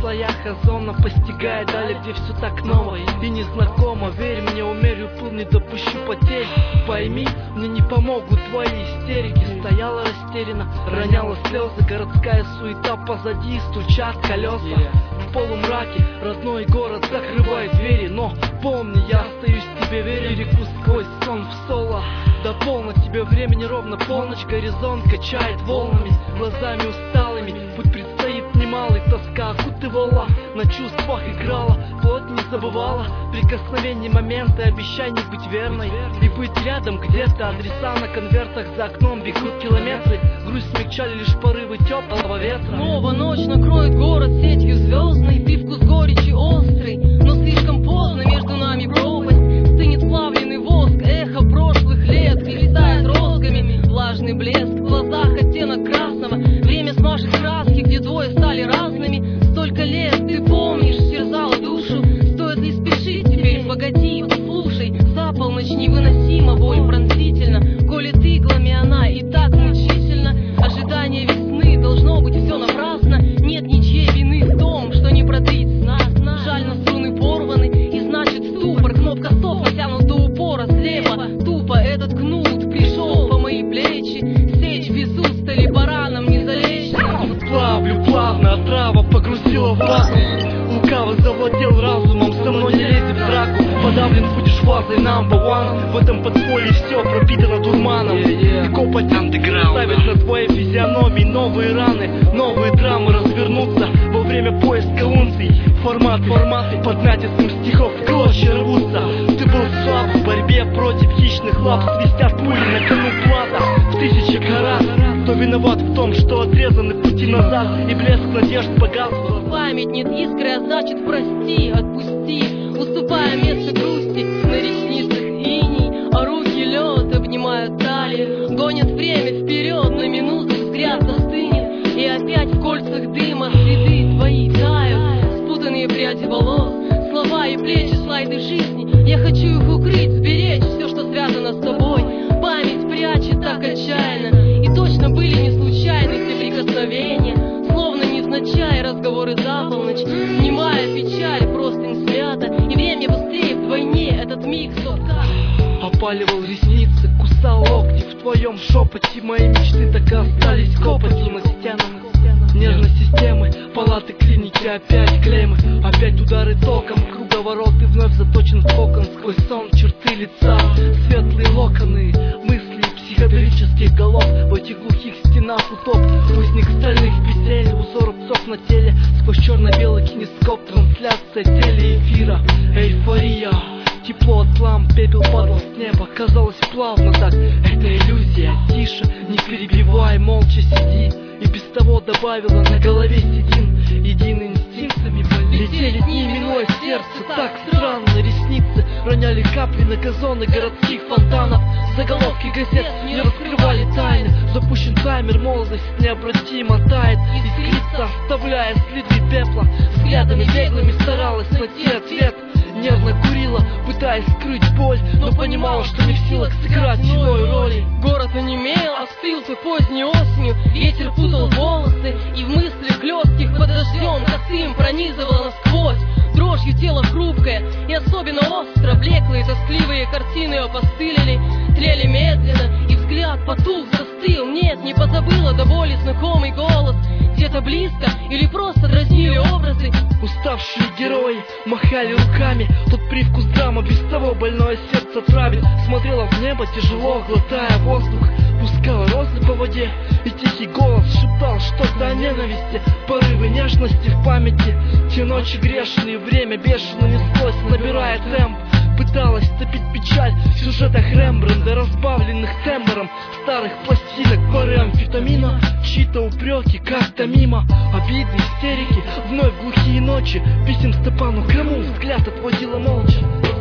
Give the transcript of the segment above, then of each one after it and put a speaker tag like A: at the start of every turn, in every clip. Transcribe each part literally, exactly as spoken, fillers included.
A: слоях озона постигает дали, где все так ново и незнакомо. Верь мне, умерю пыл, не допущу потерь. Пойми, мне не помогут твои истерики. Стояла растеряна, роняла слезы. Городская суета позади, стучат колеса. В полумраке родной город закрывает двери. Но помни, я остаюсь тебе верен. Реку сквозь сон в соло. До полно тебе времени ровно полночь. Горизонт качает волнами, глазами усталыми. Путь предстоит немалый, тоска окутывала, на чувствах играла, плоть не забывала. Прикосновение, моменты, обещаний быть верной и быть рядом где-то. Адреса на конвертах, за окном бегут километры. Грусть смягчали лишь порывы теплого ветра.
B: Снова ночь накроет город сетью звездной. Привкус горечи острый, но слишком поздно. Между нами пропасть, стынет плавленый воск. Эхо прошлых лет летает розгами. Влажный блеск в глазах, оттенок красного. Время смажет краски, где двое стали разными. Столько лет, ты помнишь, терзала душу. Стоит ли спешить теперь? Погоди, послушай. За полночь невыносима, боль пронзительно. Колет иглами она и так мучительно. Ожидание весны, должно быть все напрасно. Нет ничьей вины в том, что не продлится нас. Жаль, на струны порваны, и значит ступор. Кнопка стоп натянут до упора, слепо. Тупо этот кнут пришел по мои плечи. Сечь без устали бараном не залечено.
A: Плавлю плавно, отрава погрузила в вату. Лукавый завладел разумом, со мной не лезет в драку. Подавлен будешь фазой number one. В этом подполье все пропитано дурманом. И копоть ставит на твоей физиономии новые раны, новые драмы развернутся во время поиска унций. Форматы, форматы под натиском стихов в клочья рвутся. Ты был слаб в борьбе против хищных лап. Свистят пули на кону плата в тысячах раз. Кто виноват в том, что отрезаны пути назад и блеск надежд погас?
B: Память нет искры, а значит прости, отпусти. Уступая место грусти, на ресницах иней, а руки лед обнимают талию. Гонят время вперед, на минуту взгляд застынет. И опять в кольцах дыма следы твои тают. Спутанные пряди волос, слова и плечи, слайды жизни. Я хочу их укрыть, сберечь все, что связано с тобой. Память прячет так отчаянно, и точно были не случайны все прикосновения. Словно невзначай разговоры за полночь. Немая печаль, простынь смята. И время быстрее вдвойне, этот миг стоп-кадр.
A: Опаливал ресницы, кусал локти. В твоем шепоте мои мечты так и остались копотью на стенах. Нервной системы, палаты, клиники, опять клеймы. Опять удары током, круговорот и вновь заточен в кокон. Сквозь сон черты лица, светлые локоны. Мысли психоделических голов в этих глухих стенах утоп. Узник стальных петель, узор рубцов на теле. Сквозь черно-белый кинескоп, трансляция телеэфира. Эйфория, тепло от ламп, пепел падал с неба. Казалось плавно так, это иллюзия. Тише, не перебивай, молча сиди. И без того добавила на голове седин. Единый инстинктами летели дни, минуя сердце. Так странно, ресницы роняли капли на газоны городских фонтанов. Заголовки газет не раскрывали тайны. Запущен таймер, молодость необратимо тает. Искрится, оставляя следы пепла. Взглядами беглыми старалась найти ответ. Нервно курила, пытаясь скрыть боль, но понимала, что не в силах сыграть иной роли.
B: Город онемел, остылся поздней осенью. Ветер путал волосы, и в мыслях легких под дождем косым пронизывало насквозь. Дрожью тело хрупкое и особенно остро. Блеклые тоскливые картины опостылили, тлели медленно, и взгляд потух, застыл. Нет, не позабыла до боли знакомый голос. Где-то близко или просто дразнили образы.
A: Уставшие герои махали руками. Тот привкус драмы без того больное сердце травит. Смотрела в небо, тяжело глотая воздух. Пускала розы по воде, и тихий голос шептал что-то о ненависти. Порывы нежности в памяти. Те ночи грешные, время бешено неслось, набирая темп. Пыталась топить печаль в сюжетах Рембранда, разбавленных тембром старых пластинок, пары амфетамина. Чьи-то упреки как-то мимо, обиды, истерики, вновь глухие ночи. Писем Степану кому взгляд отводила молча.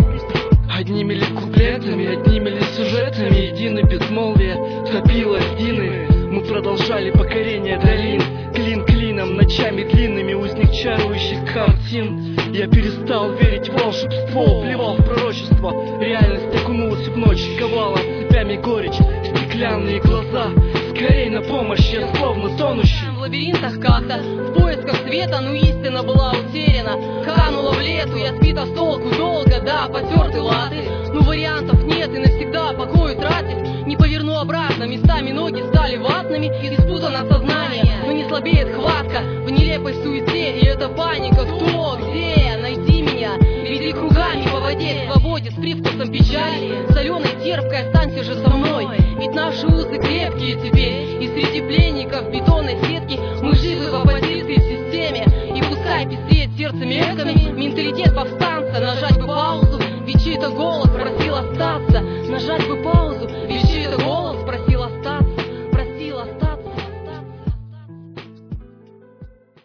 A: Одними ли куплетами, одними ли сюжетами единое безмолвие топило льдины. Мы продолжали покорение долин, клин клином, ночами длинными, узник чарующих картин. Я перестал верить в волшебство, плевал в пророчество. Реальность окунулась в ночь, ковала цепями горечь, стеклянные глаза. Скорей на помощь, я словно тонущий
B: в лабиринтах как-то, в поиске поисках света, но истина была утеряна. Канула в лету, я сбита с толку долго, да, потерты латы. Но вариантов нет и навсегда покой утратить. Не поверну обратно, местами ноги стали ватными. И спутано сознание, но не слабеет хватка в нелепой суете, и это паника. Кто, где, найди меня, веди кругами по воде, в свободе с привкусом печали. Соленой, терпкой, останься же со мной, ведь наши узы крепкие теперь. И среди пленников бетонной сетки мы живы в оппозиции системе. И пускай пестреет сердце меками менталитет повстанца. Нажать бы паузу, ведь чей-то голос просил остаться. Нажать бы паузу,